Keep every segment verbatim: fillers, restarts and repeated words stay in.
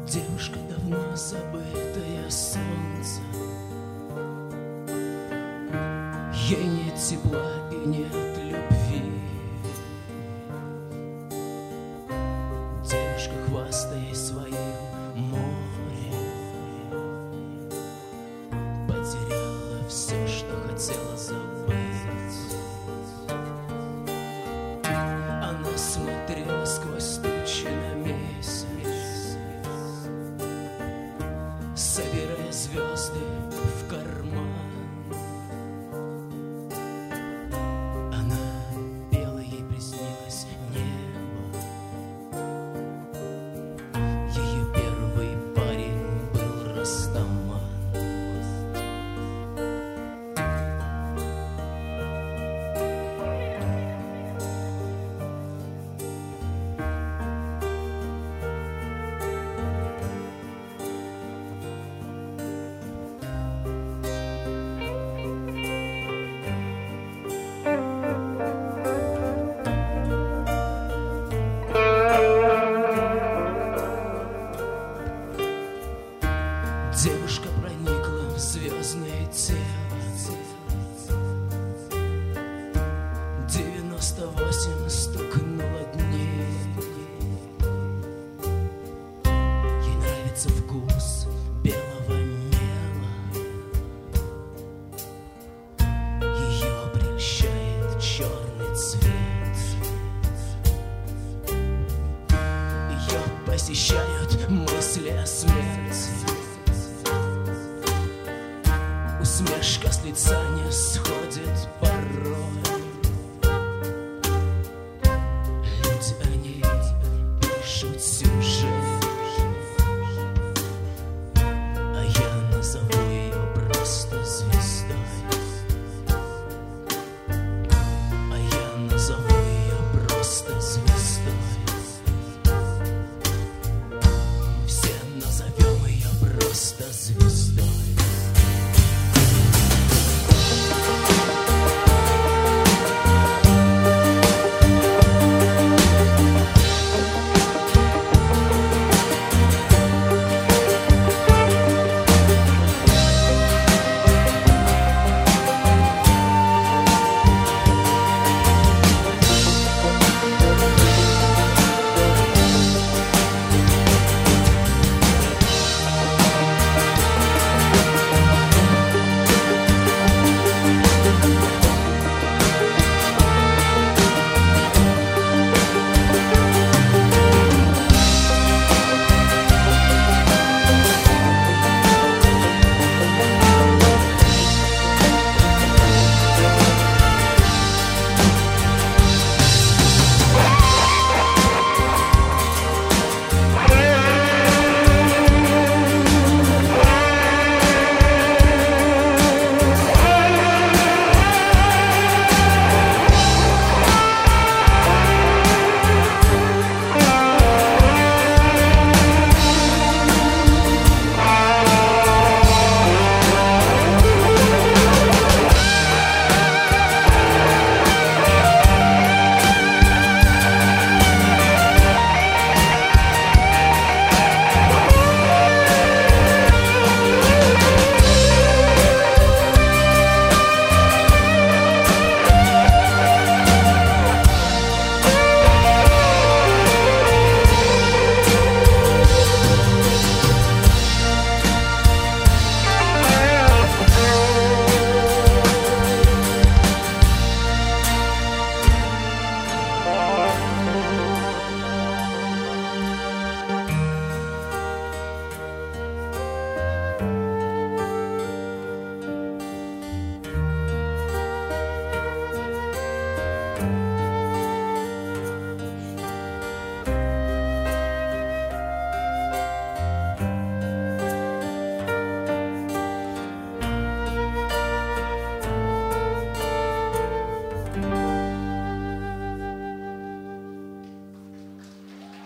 Девушка, давно забытое солнце, ей нет тепла и нет любви. Девушка, хвастаясь своим морем, потеряла все, что хотела забыть. Она смотрела сквозь тучи на месяц, собирая звезды в карман. Она пела, ей приснилось небо. Ее первый парень был Растаман. Девушка проникла в звездное тело. Девяносто восемь стукнуло дней. Ей нравится вкус белого мела. Ее прельщает черный цвет. Ее посещают мысли о смерти. Усмешка с лица не сходит порой. Люди о ней пишут сюжет, а я назову ее просто звездой. А я назову ее просто звездой. Все назовем ее просто звездой.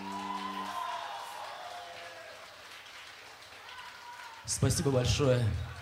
Спасибо большое.